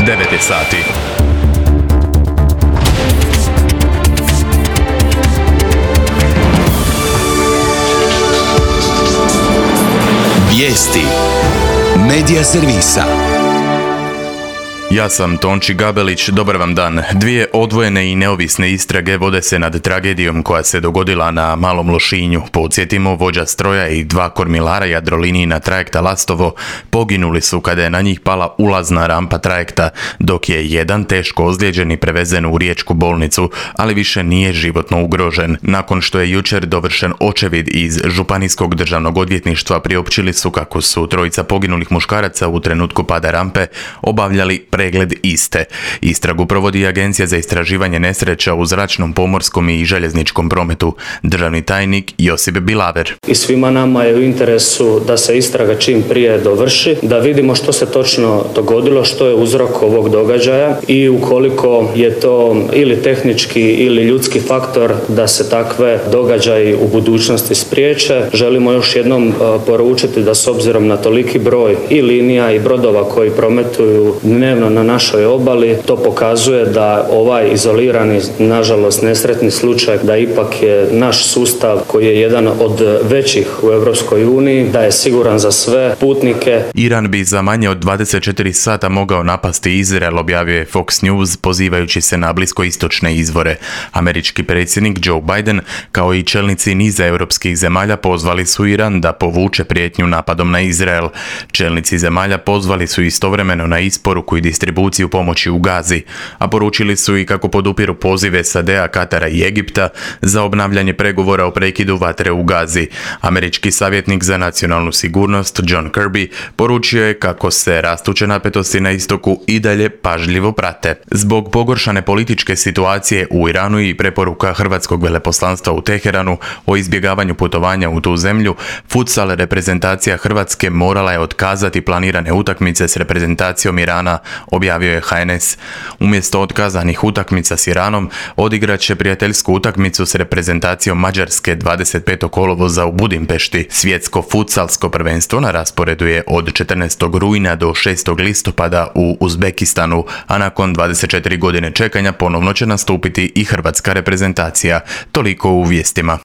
9 je sati. Vijesti Medija servisa. Ja sam Tonči Gabelić, dobar vam dan. Dvije odvojene i neovisne istrage vode se nad tragedijom koja se dogodila na Malom Lošinju. Podsjetimo, vođa stroja i dva kormilara Jadrolinijina trajekta Lastovo poginuli su kada je na njih pala ulazna rampa trajekta, dok je jedan teško ozlijeđen i prevezen u riječku bolnicu, ali više nije životno ugrožen. Nakon što je jučer dovršen očevid iz Županijskog državnog odvjetništva, priopćili su kako su trojica poginulih muškaraca u trenutku pada rampe obavljali pregled iste. Istragu provodi Agencija za istraživanje nesreća u zračnom, pomorskom i željezničkom prometu. Državni tajnik Josip Bilaver. I svima nama je u interesu da se istraga čim prije dovrši, da vidimo što se točno dogodilo, što je uzrok ovog događaja i ukoliko je to ili tehnički ili ljudski faktor da se takve događaji u budućnosti spriječe. Želimo još jednom poručiti da s obzirom na toliki broj i linija i brodova koji prometuju dnevno na našoj obali, to pokazuje da ovaj izolirani, nažalost nesretni slučaj, da ipak je naš sustav koji je jedan od većih u Europskoj uniji, da je siguran za sve putnike. Iran bi za manje od 24 sata mogao napasti Izrael, objavio je Fox News pozivajući se na bliskoistočne izvore. Američki predsjednik Joe Biden kao i čelnici niza europskih zemalja pozvali su Iran da povuče prijetnju napadom na Izrael. Čelnici zemalja pozvali su istovremeno na isporuku i distribuciju pomoći u Gazi, a poručili su i kako podupiru pozive SAD-a, Katara i Egipta za obnavljanje pregovora o prekidu vatre u Gazi. Američki savjetnik za nacionalnu sigurnost John Kirby poručio je kako se rastuće napetosti na istoku i dalje pažljivo prate. Zbog pogoršane političke situacije u Iranu i preporuka hrvatskog veleposlanstva u Teheranu o izbjegavanju putovanja u tu zemlju, futsal reprezentacija Hrvatske morala je otkazati planirane utakmice s reprezentacijom Irana, objavio je HNS. Umjesto otkazanih utakmica s Iranom, odigrat će prijateljsku utakmicu s reprezentacijom Mađarske 25. kolovoza u Budimpešti. Svjetsko futsalsko prvenstvo na rasporedu je od 14. rujna do 6. listopada u Uzbekistanu, a nakon 24 godine čekanja ponovno će nastupiti i hrvatska reprezentacija. Toliko u vijestima.